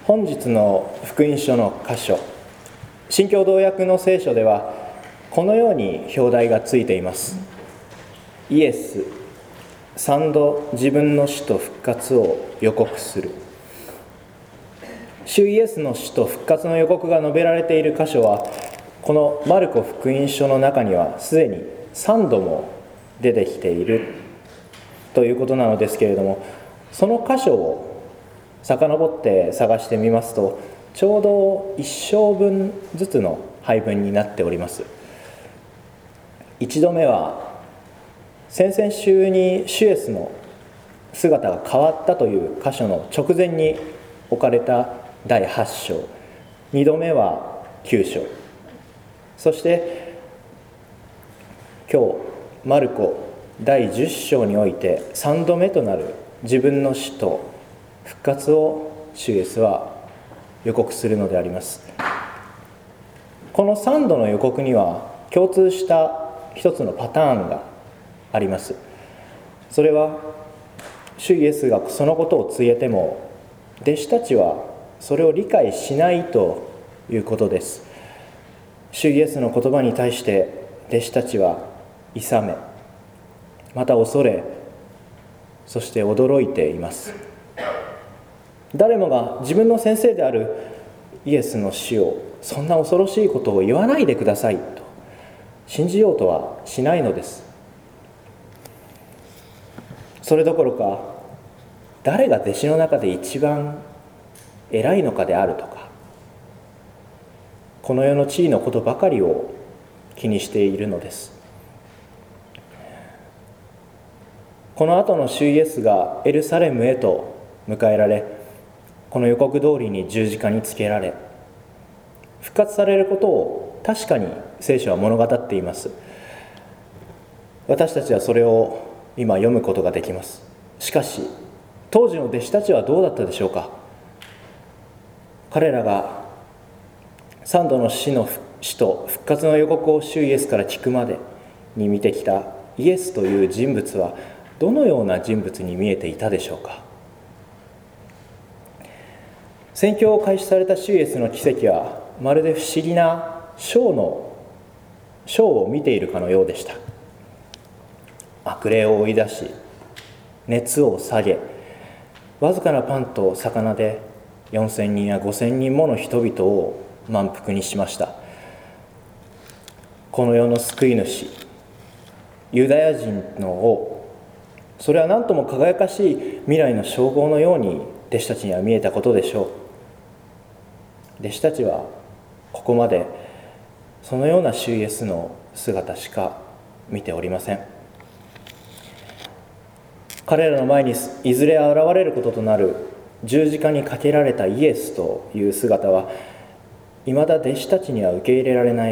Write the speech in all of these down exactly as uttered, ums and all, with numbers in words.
本日の福音書の箇所、新共同訳の聖書ではこのように表題がついています。イエス、三度自分の死と復活を予告する。主イエスの死と復活の予告が述べられている箇所は、このマルコ福音書の中にはすでにさんども出てきているということなのですけれども、その箇所を遡って探してみますと、ちょうど一章分ずつの配分になっております。一度目は先々週に主イエスの姿が変わったという箇所の直前に置かれただいはち章、二度目はきゅう章、そして今日マルコだいじゅっ章においてさんどめとなる自分の死と復活を主イエスは予告するのであります。このさんどの予告には共通した一つのパターンがあります。それは主イエスがそのことを告げても弟子たちはそれを理解しないということです。主イエスの言葉に対して弟子たちはいさめ、また恐れ、そして驚いています。誰もが自分の先生であるイエスの死を、そんな恐ろしいことを言わないでくださいと信じようとはしないのです。それどころか、誰が弟子の中で一番偉いのかであるとか、この世の地位のことばかりを気にしているのです。この後の主イエスがエルサレムへと迎えられ、この予告通りに十字架につけられ復活されることを確かに聖書は物語っています。私たちはそれを今読むことができます。しかし当時の弟子たちはどうだったでしょうか。彼らが三度の死の死と復活の予告を主イエスから聞くまでに見てきたイエスという人物はどのような人物に見えていたでしょうか。宣教を開始された主イエスの奇跡はまるで不思議なショーのショーを見ているかのようでした。悪霊を追い出し、熱を下げ、わずかなパンと魚でよんせんにんやごせんにんもの人々を満腹にしました。この世の救い主、ユダヤ人の王、それは何とも輝かしい未来の称号のように弟子たちには見えたことでしょう。弟子たちはここまでそのような主イエスの姿しか見ておりません。彼らの前にいずれ現れることとなる十字架にかけられたイエスという姿は、いまだ弟子たちには受け入れられない、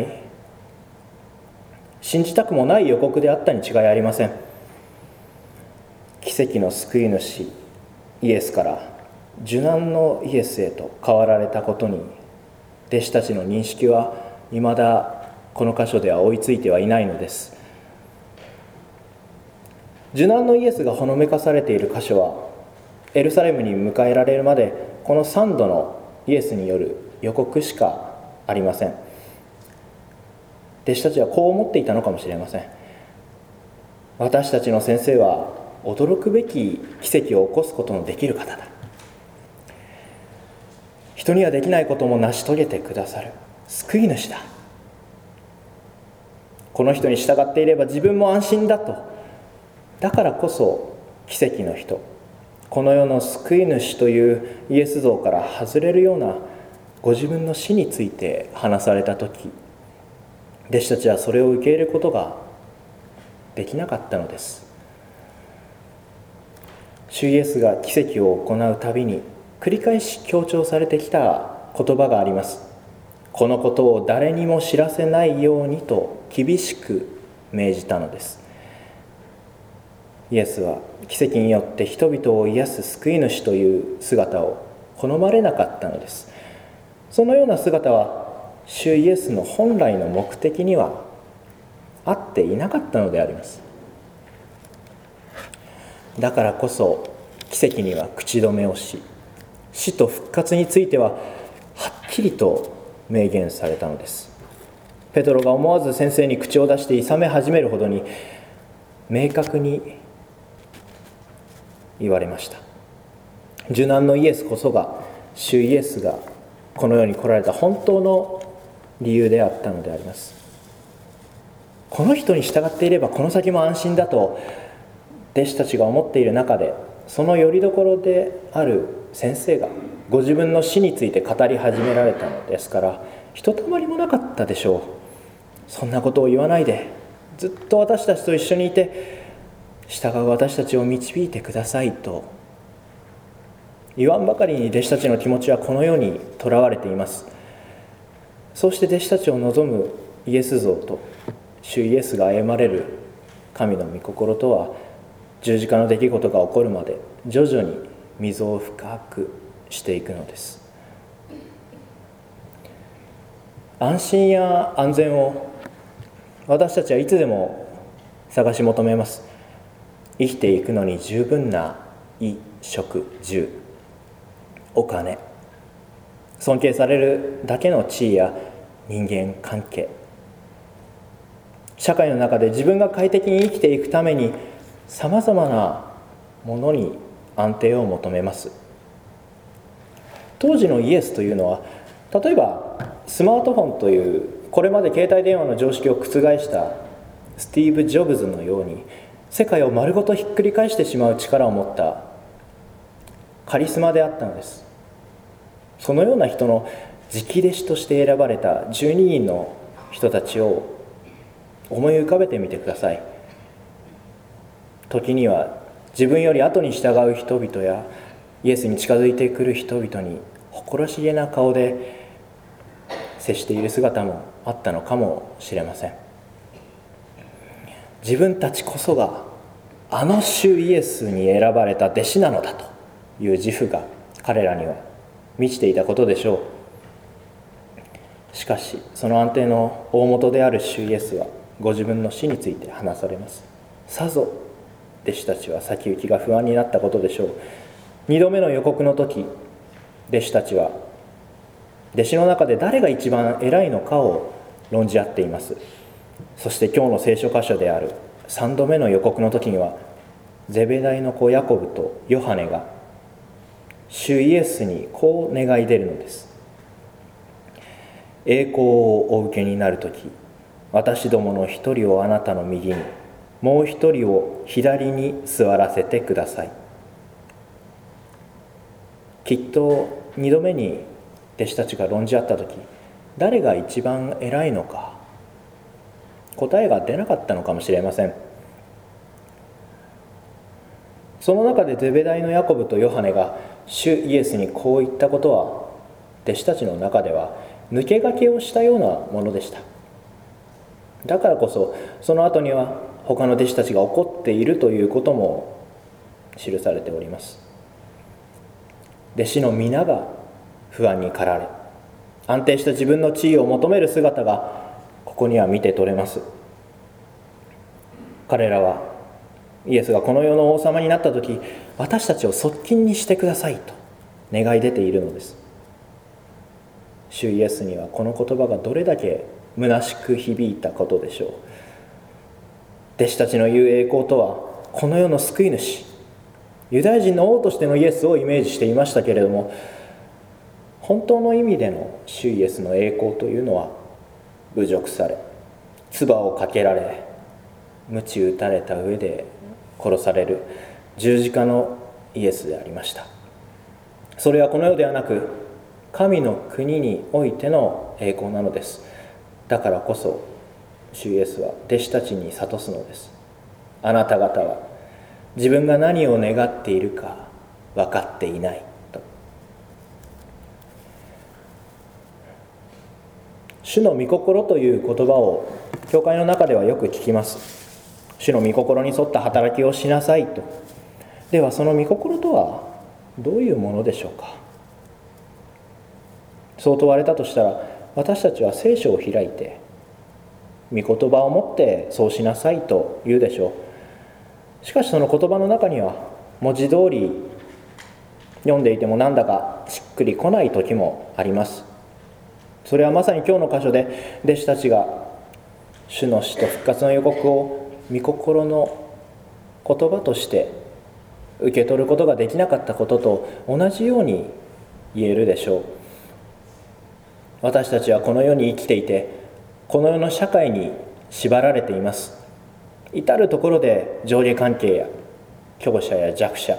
信じたくもない予告であったに違いありません。奇跡の救い主イエスから受難のイエスへと変わられたことに、弟子たちの認識はいまだこの箇所では追いついてはいないのです。受難のイエスがほのめかされている箇所は、エルサレムに迎えられるまでこのさんどのイエスによる予告しかありません。弟子たちはこう思っていたのかもしれません。私たちの先生は驚くべき奇跡を起こすことのできる方だ。人にはできないことも成し遂げてくださる救い主だ。この人に従っていれば自分も安心だと。だからこそ奇跡の人、この世の救い主というイエス像から外れるようなご自分の死について話されたとき、弟子たちはそれを受け入れることができなかったのです。主イエスが奇跡を行うたびに繰り返し強調されてきた言葉があります。このことを誰にも知らせないようにと厳しく命じたのです。イエスは奇跡によって人々を癒す救い主という姿を好まれなかったのです。そのような姿は主イエスの本来の目的には合っていなかったのであります。だからこそ奇跡には口止めをし、 死と復活についてははっきりと明言されたのです。ペトロが思わず先生に口を出して諌め始めるほどに明確に言われました。受難のイエスこそが、主イエスがこの世に来られた本当の理由であったのであります。この人に従っていればこの先も安心だと弟子たちが思っている中で、その拠り所である先生がご自分の死について語り始められたのですから、ひとたまりもなかったでしょう。そんなことを言わないで、ずっと私たちと一緒にいて従う私たちを導いてくださいと言わんばかりに、弟子たちの気持ちはこのようにとらわれています。そうして弟子たちを望むイエス像と主イエスが歩まれる神の御心とは、十字架の出来事が起こるまで徐々に溝を深くしていくのです。安心や安全を私たちはいつでも探し求めます。生きていくのに十分な衣食住、お金、尊敬されるだけの地位や人間関係、社会の中で自分が快適に生きていくためにさまざまなものに安定を求めます。当時のイエスというのは、例えばスマートフォンというこれまで携帯電話の常識を覆したスティーブ・ジョブズのように世界を丸ごとひっくり返してしまう力を持ったカリスマであったのです。そのような人の直弟子として選ばれたじゅうににんの人たちを思い浮かべてみてください。時には自分より後に従う人々やイエスに近づいてくる人々に誇らしげな顔で接している姿もあったのかもしれません。自分たちこそがあの主イエスに選ばれた弟子なのだという自負が彼らには満ちていたことでしょう。しかしその安定の大元である主イエスはご自分の死について話されます。さぞ弟子たちは先行きが不安になったことでしょう。二度目の予告の時、弟子たちは弟子の中で誰が一番偉いのかを論じ合っています。そして今日の聖書箇所である三度目の予告の時には、ゼベダイの子ヤコブとヨハネが主イエスにこう願い出るのです。栄光をお受けになる時、私どもの一人をあなたの右に、もう一人を左に座らせてください。きっと二度目に弟子たちが論じ合った時、誰が一番偉いのか答えが出なかったのかもしれません。その中でゼベダイのヤコブとヨハネが主イエスにこう言ったことは、弟子たちの中では抜け駆けをしたようなものでした。だからこそその後には他の弟子たちが怒っているということも記されております。弟子の皆が不安に駆られ、安定した自分の地位を求める姿がここには見て取れます。彼らはイエスがこの世の王様になった時、私たちを側近にしてくださいと願い出ているのです。主イエスにはこの言葉がどれだけ虚しく響いたことでしょう。弟子たちの言う栄光とは、この世の救い主、ユダヤ人の王としてのイエスをイメージしていましたけれども、本当の意味での主イエスの栄光というのは、侮辱され、唾をかけられ、鞭打たれた上で殺される十字架のイエスでありました。それはこの世ではなく、神の国においての栄光なのです。だからこそ主イエスは弟子たちに諭すのです。あなた方は自分が何を願っているか分かっていないと。主の御心という言葉を教会の中ではよく聞きます。主の御心に沿った働きをしなさいと。ではその御心とはどういうものでしょうか。そう問われたとしたら、私たちは聖書を開いて御言葉を持ってそうしなさいと言うでしょう。しかしその言葉の中には文字通り読んでいてもなんだかしっくりこない時もあります。それはまさに今日の箇所で弟子たちが主の死と復活の予告を御心の言葉として受け取ることができなかったことと同じように言えるでしょう。私たちはこの世に生きていて、この世の社会に縛られています。至るところで上下関係や強者や弱者、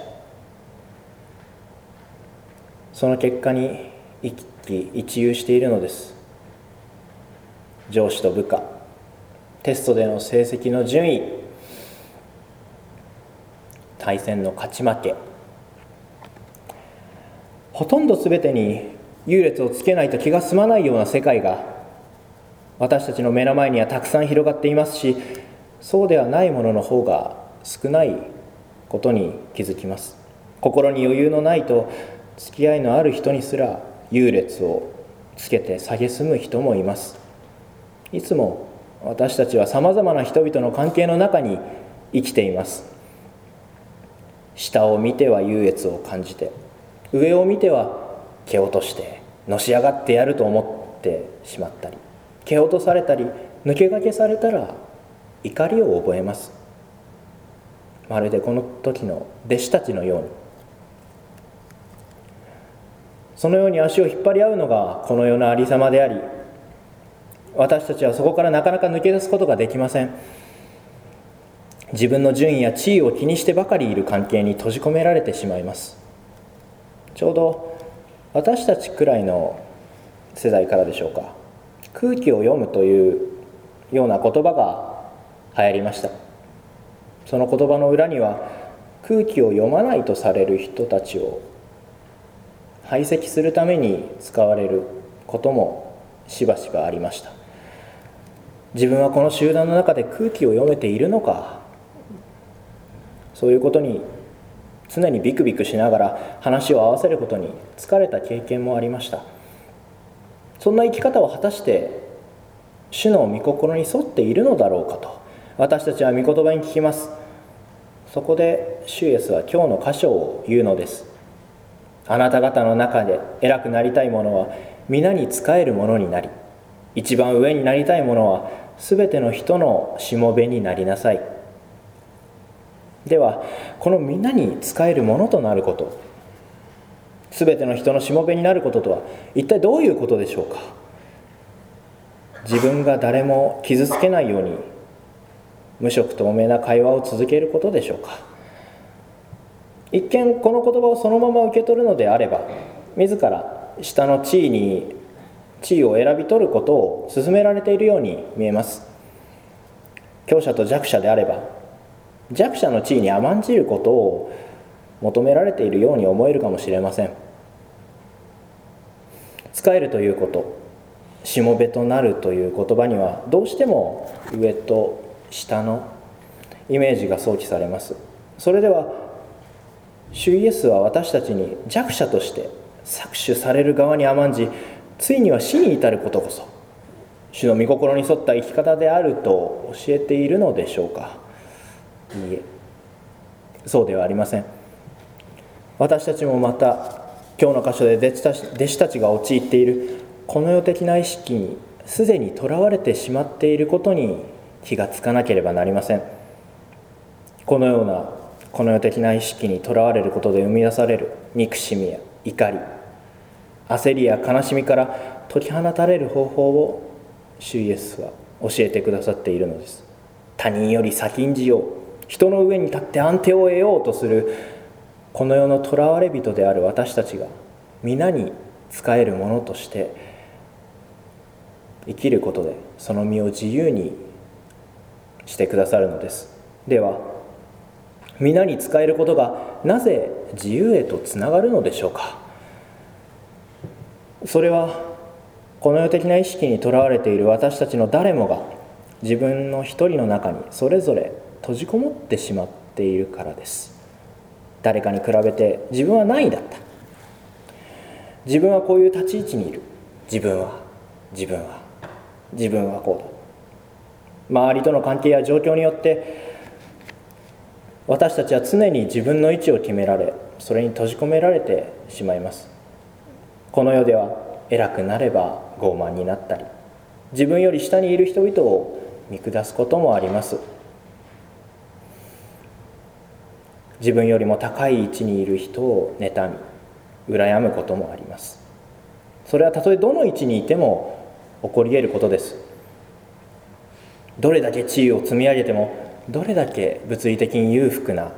その結果に一喜一憂しているのです。上司と部下、テストでの成績の順位、対戦の勝ち負け、ほとんど全てに優劣をつけないと気が済まないような世界が私たちの目の前にはたくさん広がっていますし、そうではないものの方が少ないことに気づきます。心に余裕のないと付き合いのある人にすら優劣をつけて蔑む人もいます。いつも私たちはさまざまな人々の関係の中に生きています。下を見ては優越を感じて、上を見ては蹴落としてのし上がってやると思ってしまったり、蹴落とされたり抜け駆けされたら怒りを覚えます。まるでこの時の弟子たちのように、そのように足を引っ張り合うのがこの世のありさまであり、私たちはそこからなかなか抜け出すことができません。自分の順位や地位を気にしてばかりいる関係に閉じ込められてしまいます。ちょうど私たちくらいの世代からでしょうか、空気を読むというような言葉が流行りました。その言葉の裏には、空気を読まないとされる人たちを排斥するために使われることもしばしばありました。自分はこの集団の中で空気を読めているのか、そういうことに常にビクビクしながら話を合わせることに疲れた経験もありました。そんな生き方は果たして主の御心に沿っているのだろうかと私たちは御言葉に聞きます。そこで主イエスは今日の箇所を言うのです。あなた方の中で偉くなりたい者は皆に仕える者になり、一番上になりたい者はすべての人のしもべになりなさい。ではこの皆に仕える者となること、すべての人のしもべになることとは一体どういうことでしょうか。自分が誰も傷つけないように無色透明な会話を続けることでしょうか。一見この言葉をそのまま受け取るのであれば、自ら下の地位に地位を選び取ることを勧められているように見えます。強者と弱者であれば、弱者の地位に甘んじることを求められているように思えるかもしれません。仕えるということ、しもべとなるという言葉にはどうしても上と下のイメージが想起されます。それでは主イエスは私たちに弱者として搾取される側に甘んじ、ついには死に至ることこそ主の御心に沿った生き方であると教えているのでしょうか。いいえ、そうではありません。私たちもまた今日の箇所で弟子たちが陥っているこの世的な意識にすでにとらわれてしまっていることに気がつかなければなりません。このようなこの世的な意識にとらわれることで生み出される憎しみや怒り、焦りや悲しみから解き放たれる方法を主イエスは教えてくださっているのです。他人より先んじよう、人の上に立って安定を得ようとするこの世の囚われ人である私たちが皆に仕えるものとして生きることでその身を自由にしてくださるのです。では皆に仕えることがなぜ自由へとつながるのでしょうか。それはこの世的な意識にとらわれている私たちの誰もが自分の一人の中にそれぞれ閉じこもってしまっているからです。誰かに比べて自分は何位だった、自分はこういう立ち位置にいる、自分は自分は自分はこうだ、周りとの関係や状況によって私たちは常に自分の位置を決められ、 それに閉じ込められてしまいます。この世では偉くなれば傲慢になったり、自分より下にいる人々を見下すこともあります。自分よりも高い位置にいる人を妬み羨むこともあります。それはたとえどの位置にいても起こり得ることです。どれだけ地位を積み上げても、どれだけ物理的に裕福な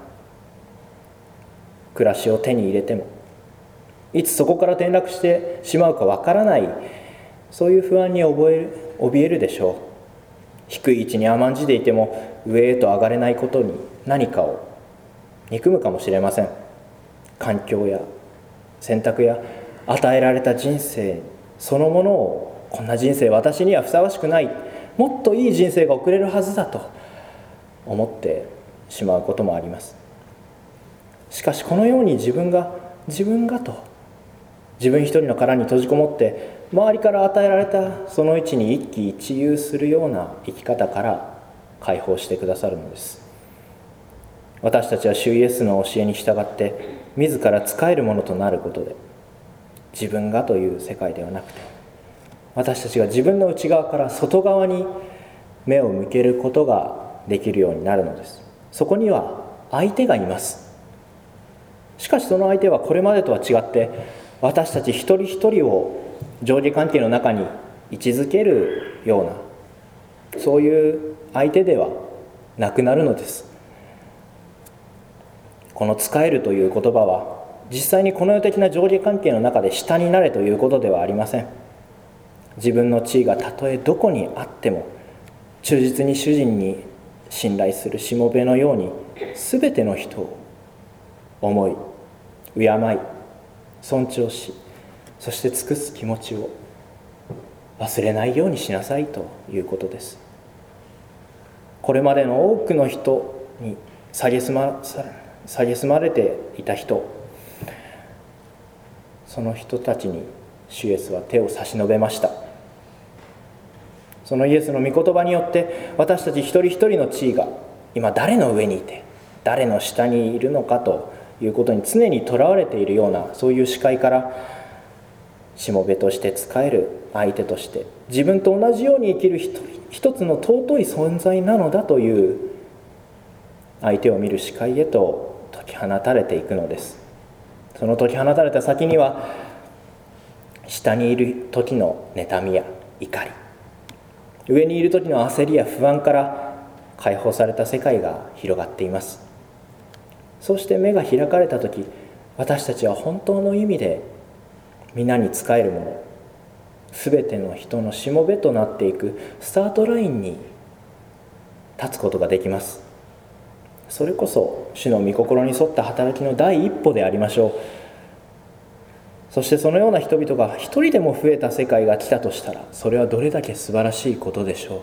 暮らしを手に入れても、いつそこから転落してしまうかわからない、そういう不安に覚える怯えるでしょう。低い位置に甘んじていても上へと上がれないことに何かを憎むかもしれません。環境や選択や与えられた人生そのものを、こんな人生私にはふさわしくない、もっといい人生が送れるはずだと思ってしまうこともあります。しかしこのように自分が自分がと自分一人の殻に閉じこもって周りから与えられたその位置に一喜一憂するような生き方から解放してくださるのです。私たちは主イエスの教えに従って自ら仕えるものとなることで、自分がという世界ではなくて、私たちが自分の内側から外側に目を向けることができるようになるのです。そこには相手がいます。しかしその相手はこれまでとは違って、私たち一人一人を上下関係の中に位置づけるような、そういう相手ではなくなるのです。この仕えるという言葉は、実際にこの世的な上下関係の中で下になれということではありません。自分の地位がたとえどこにあっても、忠実に主人に信頼するしもべのように、すべての人を思い、敬い、尊重し、そして尽くす気持ちを忘れないようにしなさいということです。これまでの多くの人に蔑ま、蔑まれていた人、その人たちに主イエスは手を差し伸べました。そのイエスの御言葉によって、私たち一人一人の地位が今誰の上にいて誰の下にいるのかということに常にとらわれているような、そういう視界から、しもべとして仕える相手として、自分と同じように生きる一一つの尊い存在なのだという相手を見る視界へと解き放たれていくのです。その解き放たれた先には、下にいる時の妬みや怒り、上にいる時の焦りや不安から解放された世界が広がっています。そして目が開かれた時、私たちは本当の意味で皆に仕えるもの、すべての人のしもべとなっていくスタートラインに立つことができます。それこそ主の御心に沿った働きの第一歩でありましょう。そしてそのような人々が一人でも増えた世界が来たとしたら、それはどれだけ素晴らしいことでしょ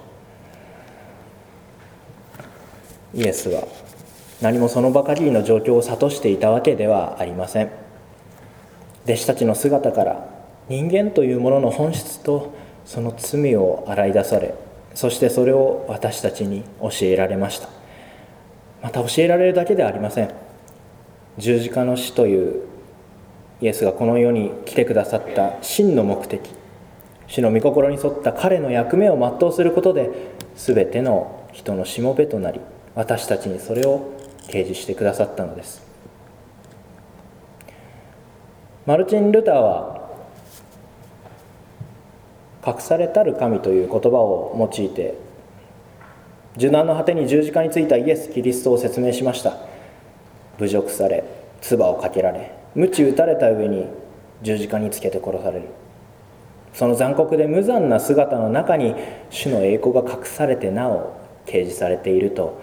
う。イエスは何もその場限りの状況を諭していたわけではありません。弟子たちの姿から人間というものの本質とその罪を洗い出され、そしてそれを私たちに教えられました。また教えられるだけではありません。十字架の死というイエスがこの世に来てくださった真の目的、主の御心に沿った彼の役目を全うすることで、全ての人のしもべとなり、私たちにそれを掲示してくださったのです。マルチン・ルターは隠されたる神という言葉を用いて、受難の果てに十字架についたイエス・キリストを説明しました。侮辱され、唾をかけられ、鞭打たれた上に十字架につけて殺される。その残酷で無残な姿の中に主の栄光が隠されてなお掲示されていると、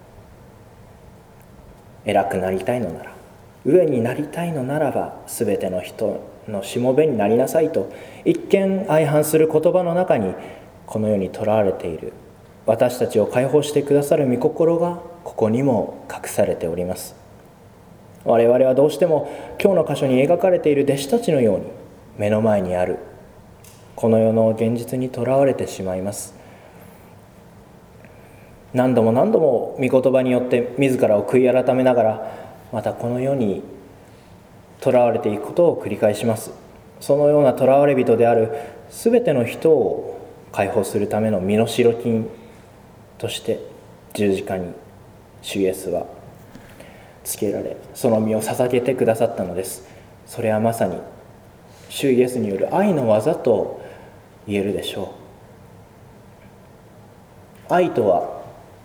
偉くなりたいのなら、上になりたいのならば、すべての人のしもべになりなさいと、一見相反する言葉の中にこの世にとらわれている私たちを解放してくださる御心がここにも隠されております。我々はどうしても今日の箇所に描かれている弟子たちのように、目の前にあるこの世の現実にとらわれてしまいます。何度も何度も御言葉によって自らを悔い改めながら、またこの世に囚われていくことを繰り返します。そのような囚われ人であるすべての人を解放するための身代金として十字架に主イエスはつけられ、その身を捧げてくださったのです。それはまさに主イエスによる愛の技と言えるでしょう。愛とは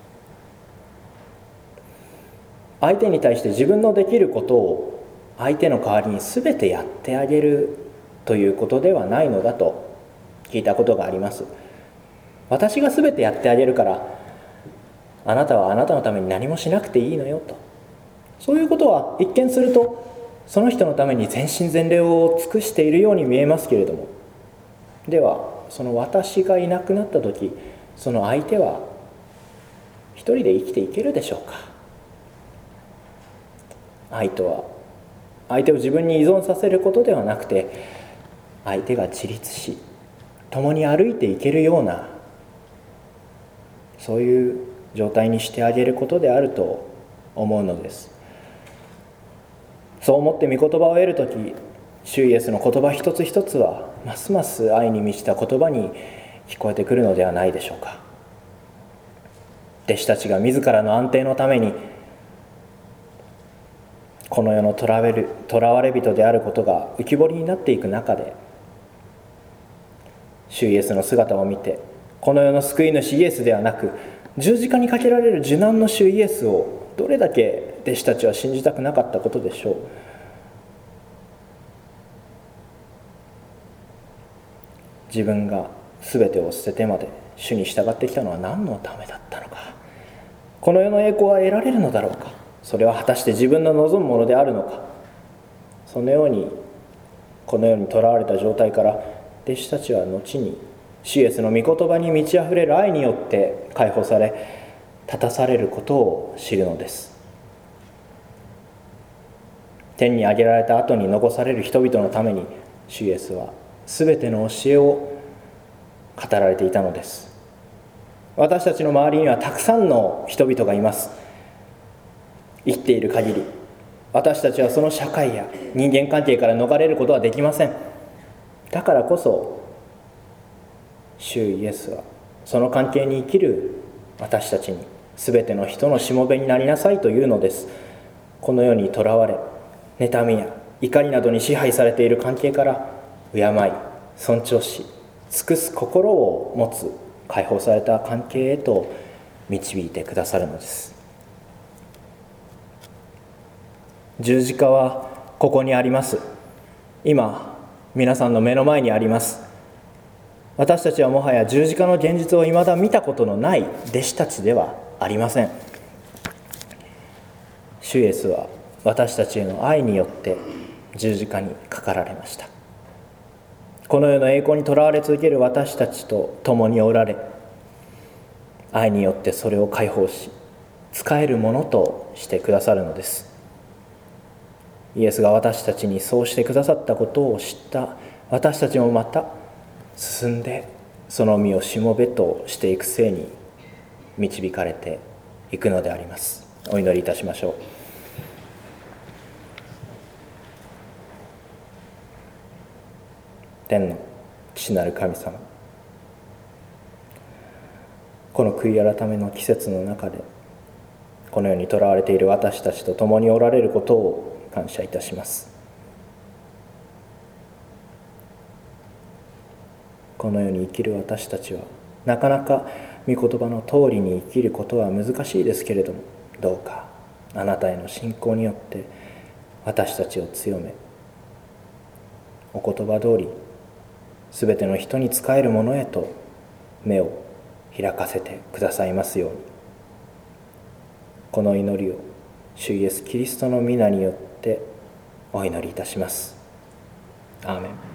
相手に対して自分のできることを相手の代わりに全てやってあげるということではないのだと聞いたことがあります。私が全てやってあげるからあなたはあなたのために何もしなくていいのよと、そういうことは一見するとその人のために全身全霊を尽くしているように見えますけれども、ではその私がいなくなった時、その相手は一人で生きていけるでしょうか。愛とは相手を自分に依存させることではなくて、相手が自立し共に歩いていけるような、そういう状態にしてあげることであると思うのです。そう思って御言葉を得るとき、主イエスの言葉一つ一つはますます愛に満ちた言葉に聞こえてくるのではないでしょうか。弟子たちが自らの安定のためにこの世の囚われる、囚われ人であることが浮き彫りになっていく中で、主イエスの姿を見て、この世の救い主イエスではなく十字架にかけられる受難の主イエスをどれだけ弟子たちは信じたくなかったことでしょう。自分が全てを捨ててまで主に従ってきたのは何のためだったのか。この世の栄光は得られるのだろうか。それは果たして自分の望むものであるのか。そのようにこの世に囚われた状態から弟子たちは後に主イエスの御言葉に満ち溢れる愛によって解放され、立たされることを知るのです。天に上げられた後に残される人々のために主イエスは全ての教えを語られていたのです。私たちの周りにはたくさんの人々がいます。生きている限り私たちはその社会や人間関係から逃れることはできません。だからこそ主イエスはその関係に生きる私たちに全ての人のしもべになりなさいというのです。この世にとらわれ、妬みや怒りなどに支配されている関係から敬い、尊重し、尽くす心を持つ解放された関係へと導いてくださるのです。十字架はここにあります。今皆さんの目の前にあります。私たちはもはや十字架の現実を未だ見たことのない弟子たちではありません。主イエスは私たちへの愛によって十字架にかかられました。この世の栄光にとらわれ続ける私たちと共におられ、愛によってそれを解放し、使えるものとしてくださるのです。イエスが私たちにそうしてくださったことを知った私たちもまた進んでその身をしもべとしていくせいに導かれていくのであります。お祈りいたしましょう。天の父なる神様、この悔い改めの季節の中でこの世にとらわれている私たちと共におられることを感謝いたします。この世に生きる私たちはなかなか御言葉の通りに生きることは難しいですけれども、どうかあなたへの信仰によって私たちを強め、お言葉通りすべての人に仕えるものへと目を開かせてくださいますように。この祈りを主イエスキリストの御名によってお祈りいたします。アーメン。